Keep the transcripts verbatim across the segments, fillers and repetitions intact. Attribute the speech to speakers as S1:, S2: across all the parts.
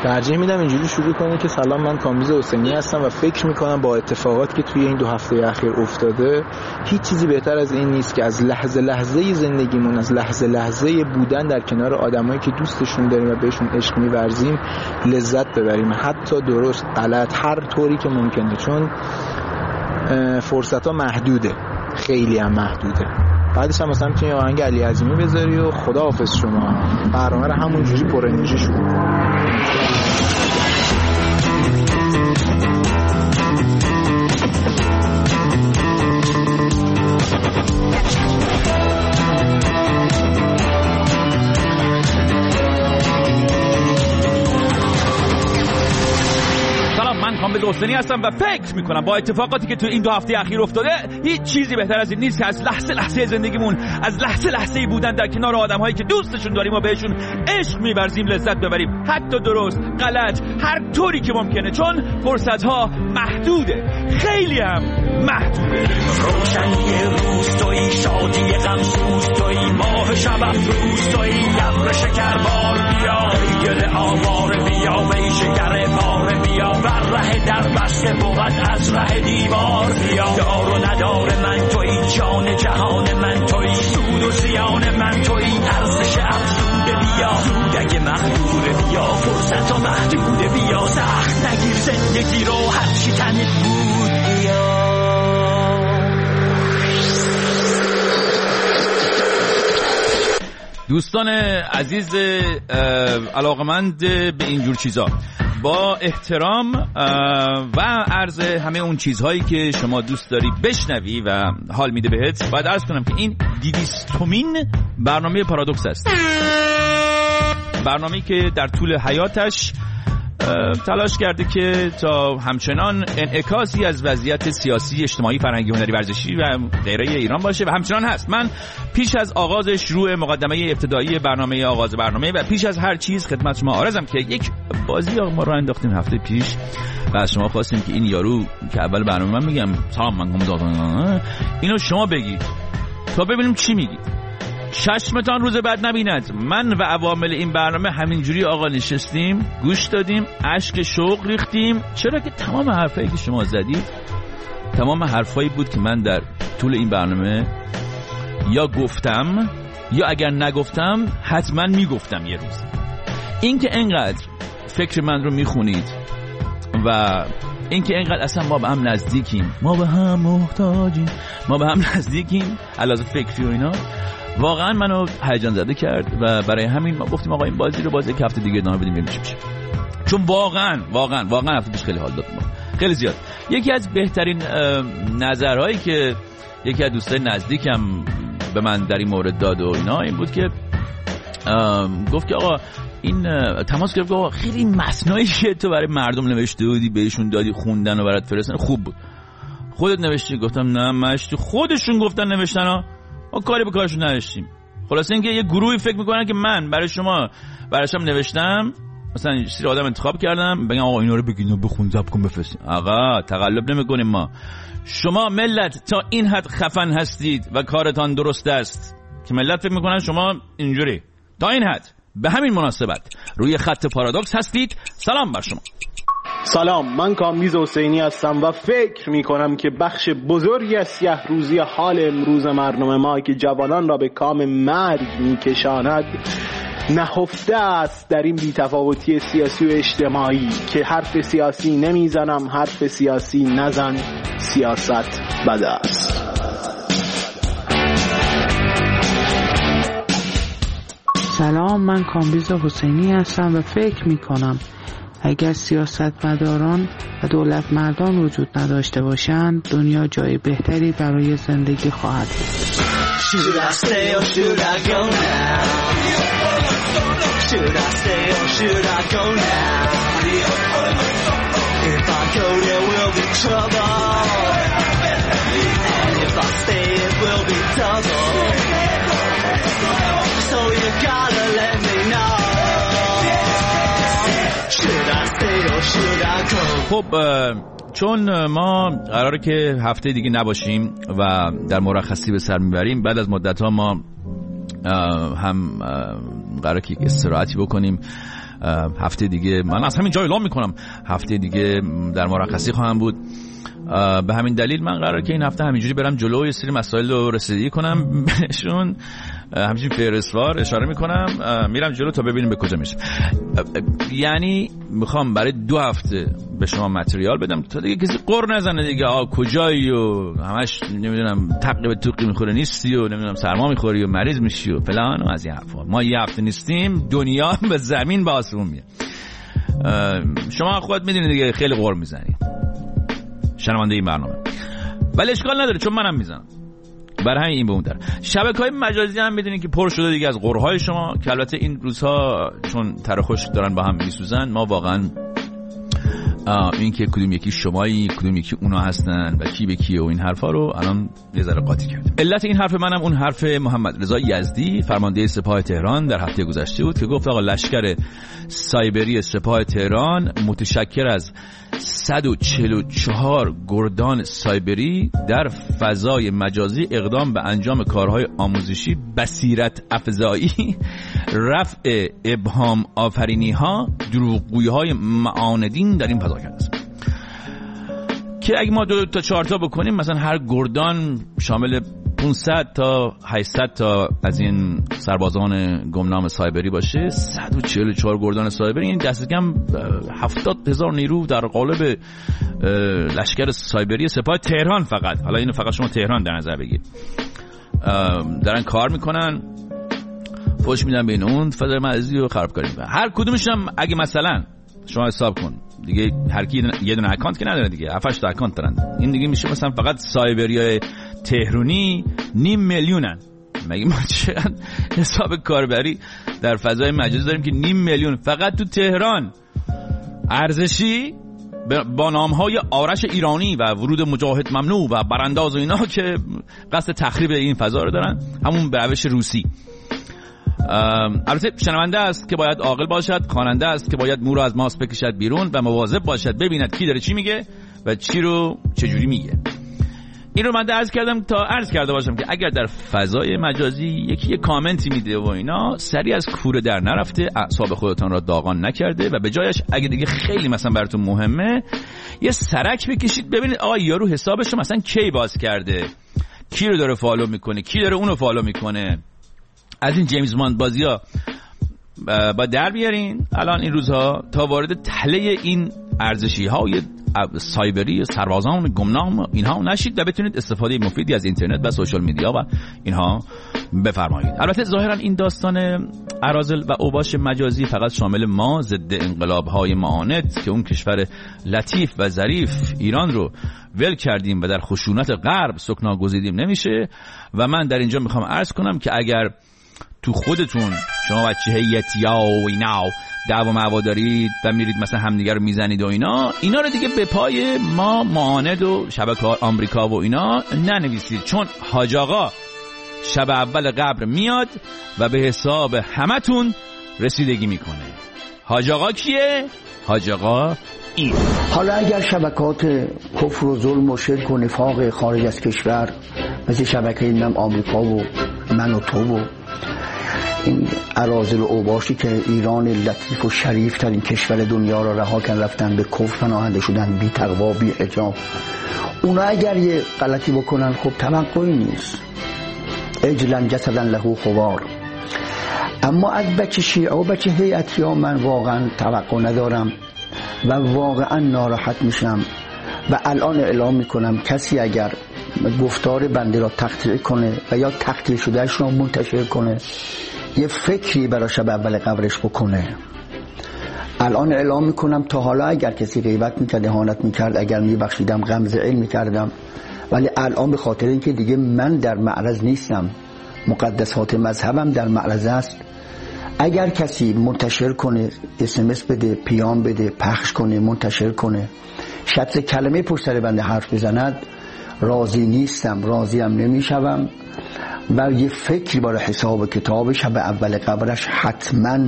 S1: ترجیح میدم اینجوری شروع کنه که سلام من کامبیز حسینی هستم و فکر میکنم با اتفاقاتی که توی این دو هفته اخیر افتاده هیچ چیزی بهتر از این نیست که از لحظه لحظه زندگیمون، از لحظه لحظه بودن در کنار آدمایی که دوستشون داریم و بهشون عشق می‌ورزیم لذت ببریم، حتی درست غلط هر طوری که ممکنه، چون فرصت‌ها محدوده، خیلی هم محدوده. بعدش هم مثلا میتونی آهنگ علی عظیمی بذاری و خداحافظ شما، برنامه رو همونجوری پر انرژی شروع کنی.
S2: کامبیز حسینی هستم و فکر میکنم با اتفاقاتی که تو این دو هفته اخیر افتاده هیچ چیزی بهتر از این نیست که از لحظه لحظه زندگیمون، از لحظه لحظه بودن در کنار آدم‌هایی که دوستشون داریم و بهشون عشق می‌ورزیم لذت ببریم، حتی درست، غلط، هر طوری که ممکنه، چون فرصت‌ها محدوده، خیلی هم محدوده.
S3: روشنی روز تویی، شادی غم سوز تویی، ماه شب افروز تویی، ابر شکربار بیا، گل آوار بیا، ویشگر بار بیا، بر ره در بسته بود از ره دیوار بیا، دار و ندار من تویی، جان جهان من تویی، سود و زیان من تویی، ارزش افزوده بیا، سودک مخدور بیا، فرصت و محدوده بیا، سخت نگیر زندگی رو هر چی تنت بود بیا.
S2: دوستان عزیز علاقمند به اینجور چیزا، با احترام و عرض همه اون چیزهایی که شما دوست داری بشنوی و حال میده بهت، باید عرض کنم که این دویستمین برنامه پارادوکس است، برنامه‌ای که در طول حیاتش تلاش کرده که تا همچنان انعکاسی از وضعیت سیاسی، اجتماعی، فرهنگی، هنری، ورزشی و غیره ایران باشه و همچنان هست. من پیش از آغاز شروع مقدمه ابتدایی برنامه آغاز برنامه و پیش از هر چیز خدمت شما عرضم که یک بازی ما رو انداختیم هفته پیش و از شما خواستیم که این یارو که اول برنامه من میگم سلام من کامبیز، اینو شما بگید تا ببینیم چی میگید. چشمتان روز بعد نبیند. من و عوامل این برنامه همینجوری آقا نشستیم، گوش دادیم، اشک شوق ریختیم، چرا که تمام حرفایی که شما زدید تمام حرفایی بود که من در طول این برنامه یا گفتم یا اگر نگفتم حتما میگفتم یه روز. این که اینقدر فکر من رو میخونید و این که اینقدر اصلا ما به هم نزدیکیم، ما به هم محتاجیم، ما به هم نزدیکیم علاوه فکری و اینا، واقعا منو هیجان زده کرد و برای همین ما گفتیم آقا این بازی رو باز یک هفته دیگه ادامه بدیم ببینیم چی میشه، چون واقعا واقعا واقعا هفته پیش خیلی حال داد، خیلی زیاد. یکی از بهترین نظرهایی که یکی از دوستای نزدیکم به من در این مورد داد و اینا این بود که گفت که آقا این تماس گرفت، آقا خیلی متنایی که تو برای مردم نوشته بودی بهشون دادی خوندن و برات فرستادن خوب بود، خودت نوشتی؟ گفتم نه مشتی خودشون گفتن نوشتن ها، ما کاری به کارشون نداشتیم. خلاصه اینکه یه گروهی فکر میکنن که من برای شما براشم نوشتم، مثلا سری آدم انتخاب کردم بگم آقا اینا رو بگین و بخون ضبط کن بفرستین. آقا تقلب نمیکنیم ما. شما ملت تا این حد خفن هستید و کارتان درست است که ملت فکر میکنن شما اینجوری، تا این حد. به همین مناسبت روی خط پارادوکس هستید. سلام بر شما.
S4: سلام، من کامبیز حسینی هستم و فکر می کنم که بخش بزرگی از سیاه روزی حال امروز برنامه ما که جوانان را به کام مرگ می کشاند نهفته است در این بی‌تفاوتی سیاسی و اجتماعی که حرف سیاسی نمیزنم، حرف سیاسی نزن، سیاست بد است.
S5: سلام، من کامبیز حسینی هستم و فکر می کنم اگر سیاستمداران و دولت مردان وجود نداشته باشند دنیا جای بهتری برای زندگی خواهد بود. Should I stay or should I go now? Should I stay or should I go now? If I go there will be trouble, and if I stay it will be double. So you gotta let me know.
S2: خب چون ما قراره که هفته دیگه نباشیم و در مرخصی به سر میبریم، بعد از مدت ها ما هم قراره که استراحتی بکنیم. هفته دیگه من از همین جا اعلام میکنم هفته دیگه در مرخصی خواهم بود. به همین دلیل من قراره که این هفته همینجوری برم جلو، یه سری مسائل رو رسیدگی کنم بهشون، همچین فهرستوار اشاره میکنم، میرم جلو تا ببینیم به کجا میشه. یعنی میخوام برای دو هفته به شما متریال بدم تا دیگه کسی قر نزنه دیگه آ کجایی و همش نمیدونم تقی به توقی میخوره نیستی و نمیدونم سرما میخوری و مریض میشی و فلان و از این حرفا. ما یه هفته نیستیم، دنیا به زمین به آسمون میاد. شما خودت میدونید دیگه خیلی قر میزنی شنونده این برنامه، ولی اشکال نداره چون منم میزنم. برای همین این به اون در شبکه‌های مجازی هم میدونید که پر شده دیگه از قرهای شما، که البته این روزها چون تر خوش دارن با هم میسوزن، ما واقعا این که کدوم یکی شمایی کدوم یکی اونا هستن و کی به کیه و این حرفا رو الان یه ذره قاطی کردیم. علت این حرف منم اون حرف محمد رضا یزدی فرمانده سپاه تهران در هفته گذشته بود که گفت آقا لشکر سایبری سپاه تهران متشکر از صد و چهل و چهار گردان سایبری در فضای مجازی اقدام به انجام کارهای آموزشی، بصیرت افزایی، رفع ابهام آفرینی ها، دروغگویی های معاندین در این فضا کرده است که اگه ما دو تا چهار تا بکنیم مثلا هر گردان شامل پانصد تا هشتصد تا از این سربازان گمنام سایبری باشه، صد و چهل و چهار گردان سایبری، این دست کم هفتاد هزار نیرو در قالب لشکر سایبری سپاه تهران فقط. حالا اینو فقط شما تهران در نظر بگیر، دارن کار میکنن، فوش میدن بین اون فضای مجازی رو خرابکاری میکنن. هر کدومش هم اگه مثلا شما حساب کن دیگه هر کی یه دونه اکانت که نداره دیگه، هفت هشت تا اکانت دارن، این دیگه میشه مثلا فقط سایبریای تهرانی نیم میلیونن. مگه ما چقدر حساب کاربری در فضای مجازی داریم که نیم میلیون فقط تو تهران ارزشی با نامهای آرش ایرانی و ورود مجاهد ممنوع و برانداز و اینا که قصد تخریب این فضا رو دارن، همون به روش روسی. البته شنونده است که باید عاقل باشد، خواننده است که باید مو رو از ماس بکشد بیرون و مواظب باشد ببیند کی داره چی میگه و چی رو چجوری میگه. این رو من عرض کردم تا عرض کرده باشم که اگر در فضای مجازی یکی یه کامنتی میده و اینا، سریع از کوره در نرفته، اعصاب خودتان را داغان نکرده و به جایش اگه دیگه خیلی مثلا براتون مهمه یه سرک بکشید ببینید آقا یارو حسابش رو مثلا کی باز کرده، کی رو داره فالو میکنه، کی داره اونو فالو میکنه. از این جیمز باند بازی‌ها با در بیارین الان این روزها تا وارد تله این ارزشی‌های سایبری سربازان گمنام اینها نشید و بتونید استفاده مفیدی از اینترنت و سوشال میدیا و اینها بفرمایید. البته ظاهرا این داستان اراذل و اوباش مجازی فقط شامل ما ضد انقلاب‌های معاند که اون کشور لطیف و ظریف ایران رو ول کردیم و در خشونت غرب سکنا گزیدیم نمیشه. و من در اینجا میخوام عرض کنم که اگر تو خودتون شما بچه هیئتیا و اینا دعوا معوا دارید و میرید مثلا همدیگه رو میزنید و اینا اینا رو دیگه به پای ما معاند و شبکه‌های آمریکا و اینا ننویسید، چون حاج آقا شب اول قبر میاد و به حساب همتون رسیدگی میکنه. حاج آقا کیه؟ حاج آقا این.
S6: حالا اگر شبکات کفر و ظلم و شرک و نفاق خارج از کشور مثل شبکه اینم آمریکا و من و تو و این اراذل و اوباشی که ایران لطیف و شریف ترین کشور دنیا را رها کردن رفتن به کفر پناهنده شدن، بی تقوا بی حجاب، اونا اگر یه غلطی بکنن خب توقعی نیست، اجلن جسدن له خوار. اما از بچه شیعه و بچه هیئتیا من واقعا توقع ندارم و واقعا ناراحت میشم و الان اعلام میکنم کسی اگر گفتار بنده را تقطیع کنه و یا تقطیع شدهش را منتشر کنه یه فکری برای شب اول قبرش بکنه. الان اعلام میکنم تا حالا اگر کسی غیبت میکرد، اهانت میکرد، اگر میبخشیدم، غمزه علم میکردم، ولی الان به خاطر اینکه دیگه من در معرض نیستم، مقدسات مذهبم در معرض است، اگر کسی منتشر کنه، اس ام اس بده، پیام بده، پخش کنه، منتشر کنه، شخص کلمه پشت سر بنده حرف بزند، راضی نیستم، راضیم نمیشم و یه فکری برای حساب کتاب شب اول قبرش حتما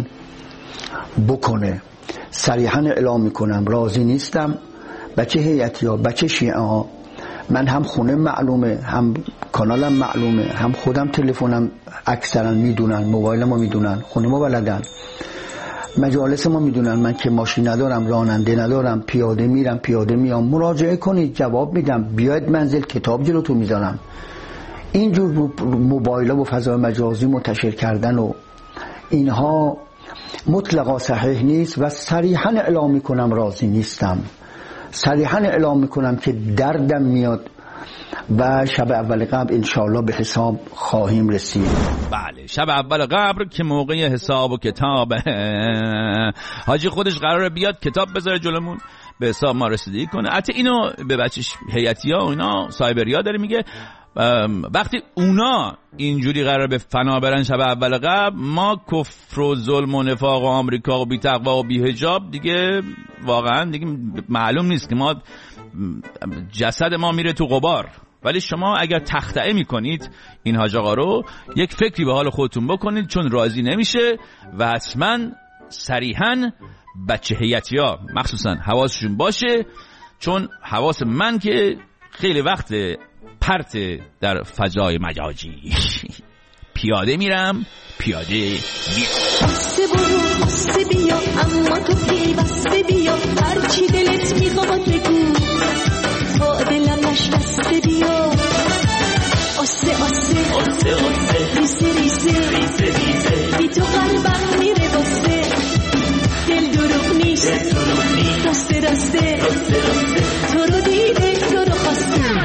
S6: بکنه. صریحا اعلام میکنم راضی نیستم. بچه هیئتیا، بچه شیعه ها من هم خونه معلومه، هم کانالم معلومه، هم خودم تلفنم اکثرا میدونن، موبایلم رو میدونن، خونه ما بلدن، مجالس ما میدونن. من که ماشین ندارم، راننده ندارم، پیاده میرم پیاده میام. مراجعه کنید، جواب میدم، بیاید منزل، کتاب جلوتون میذارم. اینجور موبایل‌ها و فضای مجازی منتشر کردن و اینها مطلقا صحیح نیست و صریحاً اعلام میکنم راضی نیستم. صریحاً اعلام میکنم که دردم میاد و شب اول قبر انشاءالله به حساب خواهیم رسید.
S2: بله، شب اول قبر که موقع حساب و کتاب حاجی خودش قراره بیاد کتاب بذاره جلومون، به حساب ما رسیدگی کنه. حتی اینو به بچش هیئتی‌ها و اینا سایبریا داره میگه وقتی اونا اینجوری قرار به فنا برن شب اول قبل، ما کفر و ظلم و نفاق و آمریکا و بی تقوا و بی حجاب دیگه واقعا دیگه معلوم نیست که ما جسد ما میره تو غبار. ولی شما اگر تخطئه میکنید این حاج آقا رو، یک فکری به حال خودتون بکنید، چون راضی نمیشه و حتما صریحاً بچه هیئتی‌ها مخصوصا حواسشون باشه، چون حواس من که خیلی وقت پرت در فضای مجازی پیاده میرم پیاده میرم.
S7: بسته برو بسته بیا، اما تو پیوسته بیا، هرچی دلت میخواد بگو، تا دلمش بسته بیا. آسته آسته آسته آسته ریسه ریسه ریسه ریسه بی تو قلبم میره باسته، دل دروغ نیست راسته راسته تو رو دیده تو رو خواسته.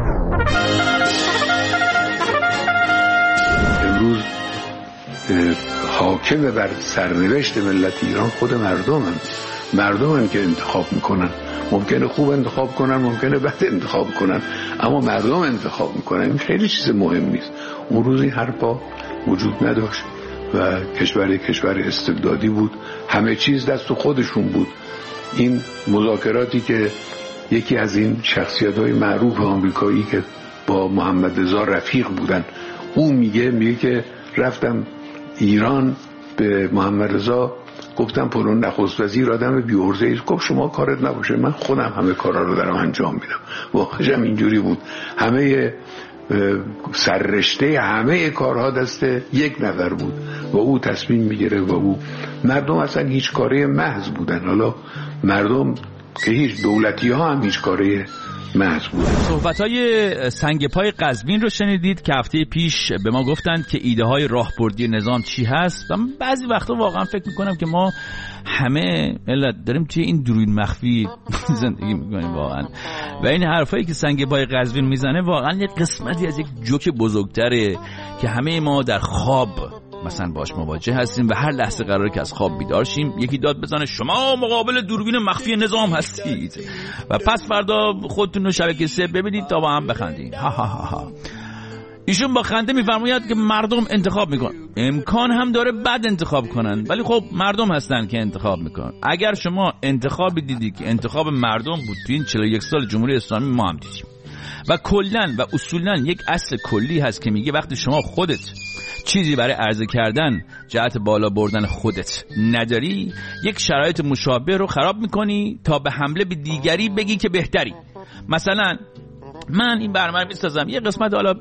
S8: امروز حاکم بر سرنوشت ملت ایران خود مردمن. مردمن که انتخاب میکنن. ممکنه خوب انتخاب کنن، ممکنه بد انتخاب کنن، اما مردم انتخاب میکنن. این خیلی چیز مهم نیست. اون روز این حرفا وجود نداشت و کشور کشور استبدادی بود، همه چیز دست خودشون بود. این مذاکراتی که یکی از این شخصیت‌های معروف آمریکایی که با محمد رضا رفیق بودن، اون میگه میگه که رفتم ایران به محمد رضا گفتم پرون نخست وزیر آدم بی‌عرضه‌ای است، گفت شما کارت نباشه، من خودم همه کارا رو دارم انجام میدم. واقعا هم اینجوری بود، همه سررشته همه کارها دست یک نفر بود و او تصمیم میگیره و او مردم اصلا هیچ کاره محض بودن. حالا مردم که هیچ دولتی ها هم هیچ کاره محض بودن.
S2: صحبت‌های سنگ پای قزوین رو شنیدید که هفته پیش به ما گفتند که ایده های راهبردی نظام چی هست و من بعضی وقتا واقعا فکر میکنم که ما همه ملت داریم توی این دروین مخفی زندگی میکنیم واقعا و این حرفایی که سنگ پای قزوین میزنه واقعا یک قسمتی از یک جوک بزرگتره که همه ما در خواب مثلا باش مواجه هستیم و هر لحظه قراره که از خواب بیدار شیم یکی داد بزنه شما مقابل دوربین مخفی نظام هستید و پس فردا خودتون رو شبکه سه ببینید تا با هم بخندید. ها ها ها ها. ایشون با خنده میفرماید که مردم انتخاب میکنن. امکان هم داره بد انتخاب کنن ولی خب مردم هستن که انتخاب میکنن. اگر شما انتخابی دیدی که انتخاب مردم بود تو این چهل و یک سال جمهوری اسلامی ما هم دیدیم و کلن و اصولا یک اصل کلی هست که میگه وقتی شما خودت چیزی برای عرضه کردن جهت بالا بردن خودت نداری یک شرایط مشابه رو خراب میکنی تا به حمله به دیگری بگی که بهتری. مثلا من این برنامه رو میسازم یه قسمت حالا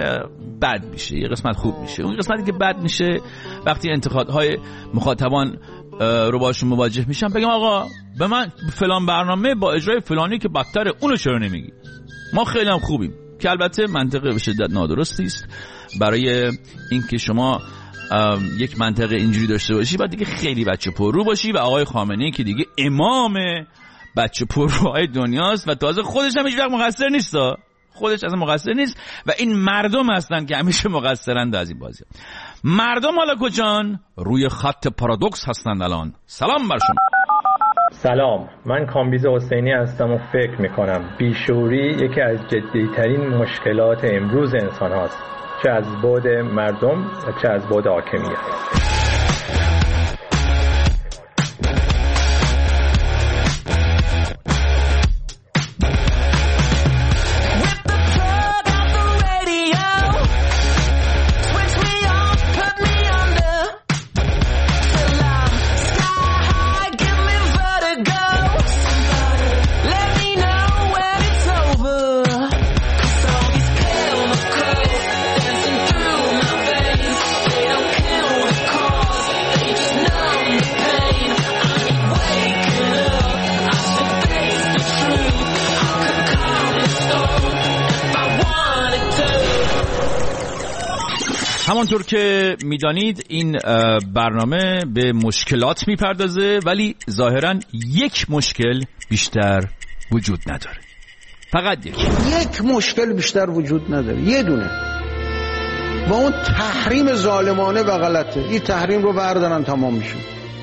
S2: بد میشه یه قسمت خوب میشه. اون قسمتی که بد میشه وقتی انتقادهای مخاطبان رو باشون مواجه میشم بگم آقا به من فلان برنامه با اجرای فلانی که بدتره اونو چرا نمیگی؟ ما خیلی هم خوبیم که البته منطقه به شدت نادرستی است. برای اینکه شما یک منطقه اینجوری داشته باشی باید دیگه خیلی بچه پررو باشی و آقای خامنه‌ای که دیگه امام بچه پرروهای دنیاست و تازه خودش هم هیچ وقت مقصر نیست، خودش اصلا مقصر نیست و این مردم هستن که همیشه مقصرند از این بازی. مردم حالا کجان؟ روی خط پارادوکس هستند الان. سلام بر شما.
S9: سلام، من کامبیز حسینی هستم و فکر میکنم بیشعوری یکی از جدیترین مشکلات امروز انسان هاست، چه از بعد مردم و چه از بعد حاکمیت.
S2: همانطور که میدانید این برنامه به مشکلات میپردازه، ولی ظاهراً یک مشکل بیشتر وجود نداره. فقط یک
S6: یک مشکل بیشتر وجود نداره، یه دونه، و اون تحریم ظالمانه و غلطه. این تحریم رو بردارن تمام میشه.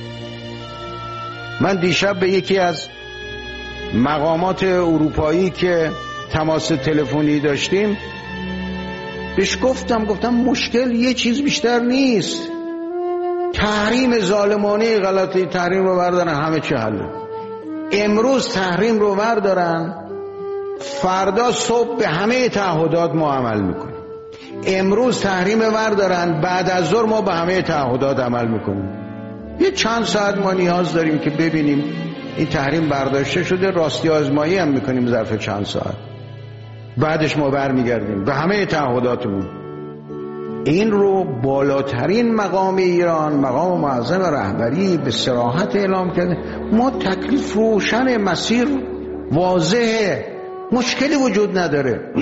S6: من دیشب به یکی از مقامات اروپایی که تماس تلفنی داشتیم بهش گفتم گفتم مشکل یه چیز بیشتر نیست، تحریم ظالمانه غلطه. تحریم رو بردارن همه چی حله. امروز تحریم رو بردارن، فردا صبح به همه تعهدات ما عمل میکنیم. امروز تحریم بردارن، بعد از ظهر ما به همه تعهدات عمل میکنیم. یه چند ساعت ما نیاز داریم که ببینیم این تحریم برداشته شده، راستی آزمایی هم میکنیم ظرف چند ساعت، بعدش ما برمیگردیم به همه تعهداتمون. این رو بالاترین مقام ایران، مقام معظم رهبری، به صراحت اعلام کرده. ما تکلیف روشن، مسیر واضحه، مشکلی وجود نداره.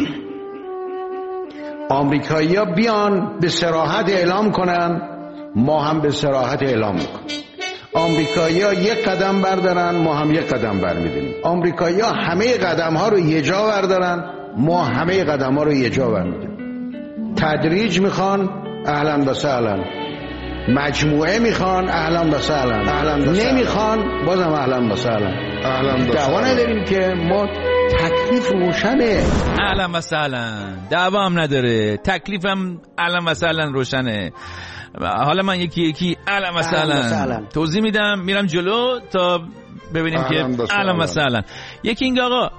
S6: آمریکایی‌ها بیان به صراحت اعلام کنن، ما هم به صراحت اعلام میکنیم. آمریکایی‌ها یک قدم بردارن، ما هم یک قدم برمی‌داریم. آمریکایی‌ها همه قدم‌ها رو یه جا بردارن، ما همه قدم‌ها رو یه جا برمی‌داریم. تدریج میخوان، اهلا و سهلا. مجموعه میخوان، اهلا و سهلا. نمیخوان، بازم اهلا و سهلا. دعوا نداریم که، ما تکلیف روشنه.
S2: اهلا و سهلا. دعوا هم نداره، تکلیفم اهلا و سهلا روشنه. حالا من یکی یکی اهلا و سهلا توضیح میدم، میرم جلو تا ببینیم که اهلا و سهلا. یکی اینگه آقا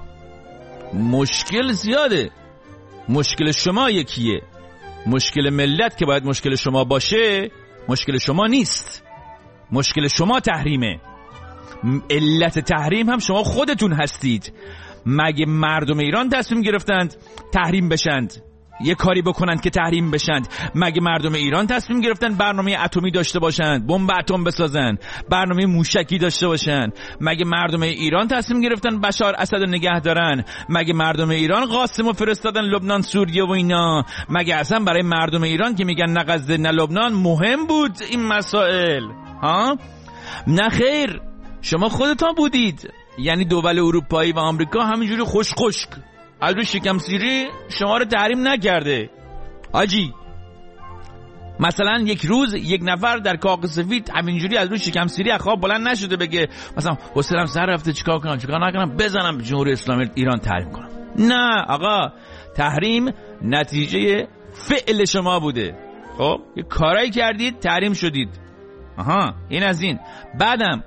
S2: مشکل زیاده، مشکل شما یکیه. مشکل ملت که باید مشکل شما باشه مشکل شما نیست، مشکل شما تحریمه. علت تحریم هم شما خودتون هستید. مگه مردم ایران تصمیم گرفتند تحریم بشند، یه کاری بکنند که تحریم بشند؟ مگه مردم ایران تصمیم گرفتن برنامه اتمی داشته باشند، بمب اتم بسازن، برنامه موشکی داشته باشند؟ مگه مردم ایران تصمیم گرفتن بشار اسد رو نگه دارن؟ مگه مردم ایران قاسمو فرستادن لبنان، سوریه و اینا؟ مگه اصلا برای مردم ایران که میگن نه غزه نه لبنان مهم بود این مسائل؟ ها نه خیر، شما خودتان بودید. یعنی دول اروپایی و آمریکا همینجوری خوش خشک از روی شکم سیری شما رو تحریم نکرده. آجی مثلا یک روز یک نفر در کاخ سفید همینجوری از روی شکم سیری از خواب بلند نشده بگه مثلا حسینم سر رفته چیکار کنم چیکار نکنم بزنم به جمهوری اسلامی ایران تحریم کنم. نه آقا، تحریم نتیجه فعل شما بوده. خب یه کارایی کردید تحریم شدید. آها این از این. بعدم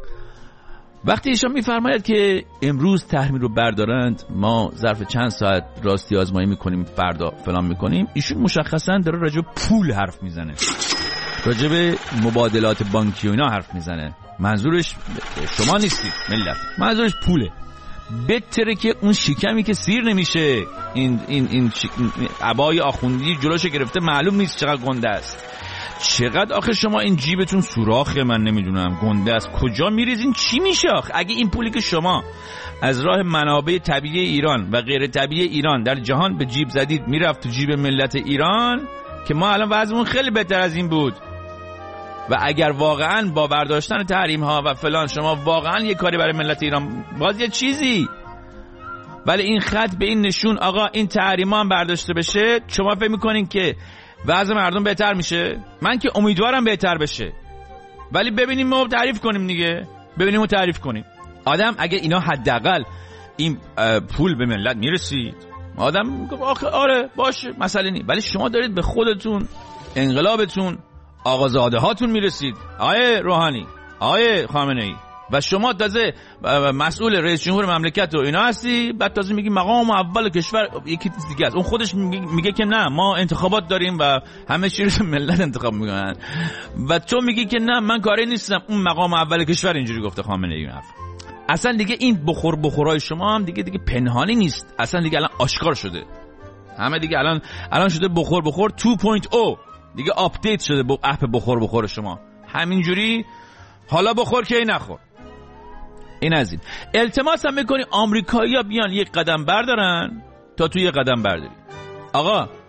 S2: وقتی ایشان میفرماید که امروز تحریم رو بردارند، ما ظرف چند ساعت راستی آزمایی میکنیم، فردا فلان میکنیم، ایشون مشخصا داره راجع به پول حرف میزنه، راجع به مبادلات بانکی و اینا حرف میزنه. منظورش شما نیستید ملت، منظورش پوله. بهتره که اون شکمی که سیر نمیشه، این این این عبای آخوندی جلوشو گرفته، معلوم نیست چقدر گنده است. چقدر آخه شما این جیبتون سوراخه، من نمیدونم گنده است، کجا میریزین؟ چی میشه آخه؟ اگه این پولی که شما از راه منابع طبیعی ایران و غیر طبیعی ایران در جهان به جیب زدید میرفت تو جیب ملت ایران، که ما الان وضعمون خیلی بهتر از این بود. و اگر واقعا با برداشتن تحریم ها و فلان شما واقعا یه کاری برای ملت ایران، باز یه چیزی، ولی این خط به این نشون آقا این تحریم ها هم برداشته بشه، شما فکر میکنین که وضع مردم بهتر میشه؟ من که امیدوارم بهتر بشه، ولی ببینیم ما تعریف کنیم دیگه، ببینیم ما تعریف کنیم. آدم اگه اینا حداقل این پول به ملت میرسید، آدم آخه آره باشه مسئله نیست، ولی شما دارید به خودتون، انقلابتون، آقازاده هاتون میرسید، آیه روحانی، آیه خامنه ای، و شما تازه مسئول رئیس جمهور مملکت و اینا هستی، بعد تازه میگی مقام اول کشور یکی دیگه است. اون خودش میگه, میگه که نه ما انتخابات داریم و همه چی رو ملت انتخاب میکنن، و تو میگی که نه من کاری نیستم، اون مقام اول کشور اینجوری گفته خامنه ای. اصلا دیگه این بخور بخورای شما هم دیگه دیگه پنهانی نیست، اصلا دیگه الان آشکار شده. همه دیگه الان الان شده بخور بخور دو نقطه صفر، دیگه آپدیت شده با اپ بخور بخور شما. همینجوری حالا بخور که نخور. این از این. التماس هم میکنی آمریکایی‌ها بیان یک قدم بردارن تا تو یک قدم برداری. آقا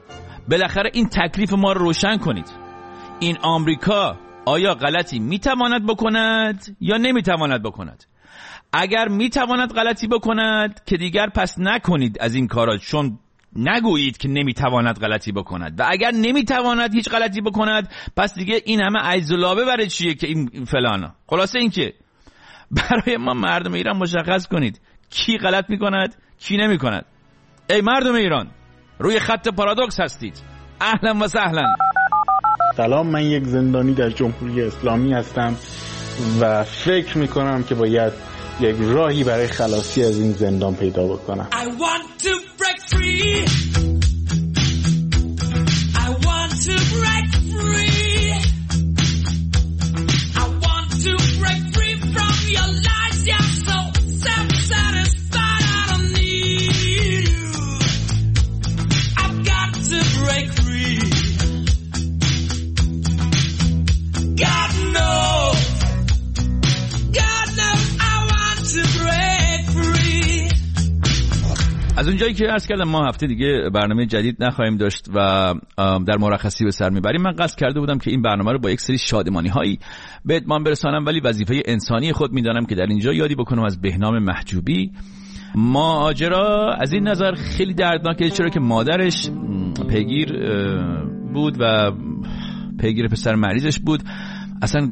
S2: بالاخره این تکلیف ما رو روشن کنید. این آمریکا آیا غلطی میتواند بکند یا نمیتواند بکند؟ اگر میتواند غلطی بکند که دیگر پس نکنید از این کارا، چون نگویید که نمیتواند غلطی بکند، و اگر نمیتواند هیچ غلطی بکند پس دیگه این همه عجزالابه برای چیه که این فلانا. خلاصه این که برای ما مردم ایران مشخص کنید کی غلط میکند کی نمیکند. ای مردم ایران، روی خط پارادوکس هستید. اهلا و سهلا.
S4: سلام، من یک زندانی در جمهوری اسلامی هستم و فکر میکنم که باید یک راهی برای خلاصی از این زندان پیدا بکنم.
S3: I want to break free. I want to break free. I want to break free from your lies. You're so self-satisfied. I don't need you. I've got to break free. God knows. God knows I want to break free.
S2: از اونجایی که عرض کردم ما هفته دیگه برنامه جدید نخواهیم داشت و در مرخصی به سر میبریم، من قصد کرده بودم که این برنامه رو با یک سری شادمانی هایی به اتمام برسانم، ولی وظیفه انسانی خود میدانم که در اینجا یادی بکنم از بهنام محجوبی. ماجرا از این نظر خیلی دردناکه، چرا که مادرش پیگیر بود و پیگیر پسر مریضش بود. اصلا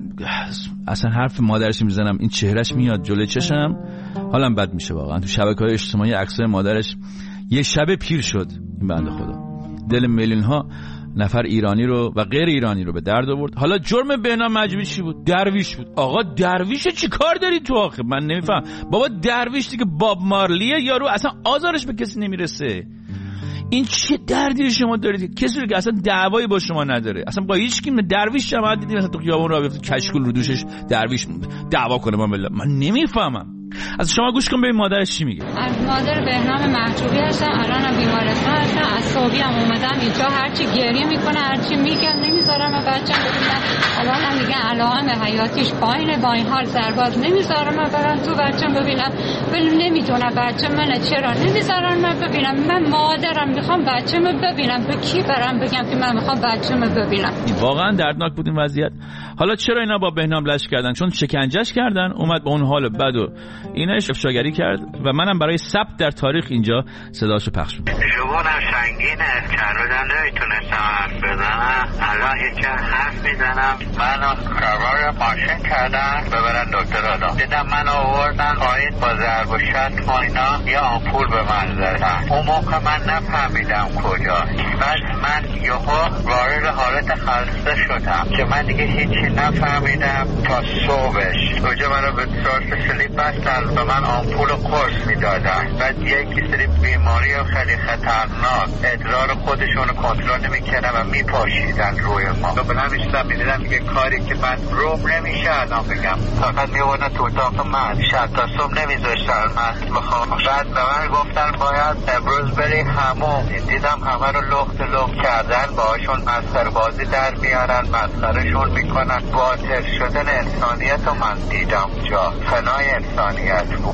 S2: اصلا حرف مادرش میزنم این چهرهش میاد جلوی چشم، حالم بد میشه واقعا. تو شبکه‌های اجتماعی عکسای مادرش یه شب پیر شد این بنده خدا، دل میلیون ها نفر ایرانی رو و غیر ایرانی رو به درد آورد. حالا جرم بهنام محجوبی چی بود؟ درویش بود. آقا درویش چی کار داری تو آخه؟ من نمیفهم بابا. درویش دیگه باب مارلیه یارو، اصلا آزارش به کسی نمیرسه. این چه دردی شما دارید؟ کسی رو که اصلا دعوایی با شما نداره، اصلا با هیچ کی. درویش شما دیدین مثلا تو خیابون راه بیفته کشکول رو دوشش درویش دعوا کنه؟ من بالله من نمیفهمم. از شما گوش کن ببین مادرش چی میگه.
S10: از مادر بهنام محجوبی هستم، الان بیمارستان هستم. از صبحی هم اومدم اینجا، هرچی گریه میکنه هرچی میگم نمیذارم بچه‌م ببینم. الان هم میگن علائم حیاتیش پایینه، با این حال سرباز نمیذارم من برم تو بچه‌م ببینم. ولی نمیتونه بچه منه، چرا نمیذارن من ببینم؟ من مادرم میخوام بچه‌مو ببینم. به کی برم بگم که من میخوام بچه‌مو ببینم؟
S2: واقعا دردناک بود این وضعیت. حالا چرا اینا با بهنام لش کردن؟ چون شکنجهش کردن، اومد به اون حال بد و اینش افشاگری کرد و منم برای ثبت در تاریخ اینجا صداشو پخش می‌کنم.
S11: زبونم سنگینه، چند روزم نمیتونستم حرف بزنم، الان یکی حرف میزنم. منو سوار ماشین کردن ببرن دکتر آدم، دیدم من آوردن پایین با ضرب و شتم و اینا، یه آمپول به من زدن. اون موقع من نفهمیدم کجاست. بعد من یهو وارد حالت خلسه شدم که من دیگه هیچی نفهمیدم تا صبحش. کجا منو به سورس سلیپ بستن، به من آمپول و قرص میدادن. بعد یکی سری بیماری خیلی خطرناک ادرار خودشون رو کنترل نمیکردن و میپاشیدن روی ما. تو بلند میشدم میدیدم دیگه کاری که من روم نمیشه الان بگم، فقط میوردن تو اتاق من، شب تا صبح نمیذاشتن من بخوام. بعد به من گفتن باید امروز بری همون. دیدم همه رو لخت لخت کردن، باهاشون مسخره بازی در میارن، مسخرهشون میکنن. باطل شدن انسانیت رو من دیدم جا، فنای انسانیت بود.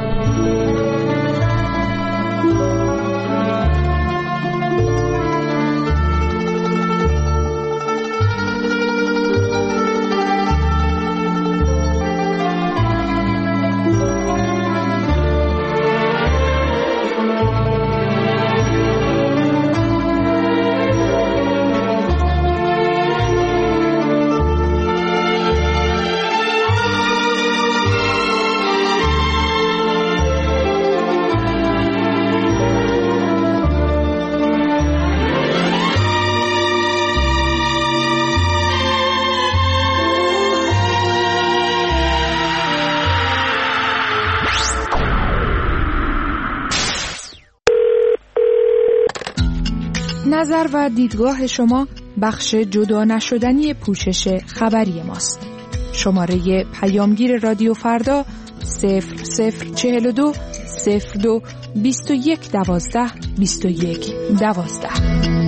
S12: نظر و دیدگاه شما بخش جدا نشدنی پوشش خبری ماست. شماره پیامگیر رادیو فردا صفر صفر چهل و دو صفر دو بیست و یک دوازده بیست و یک دوازده.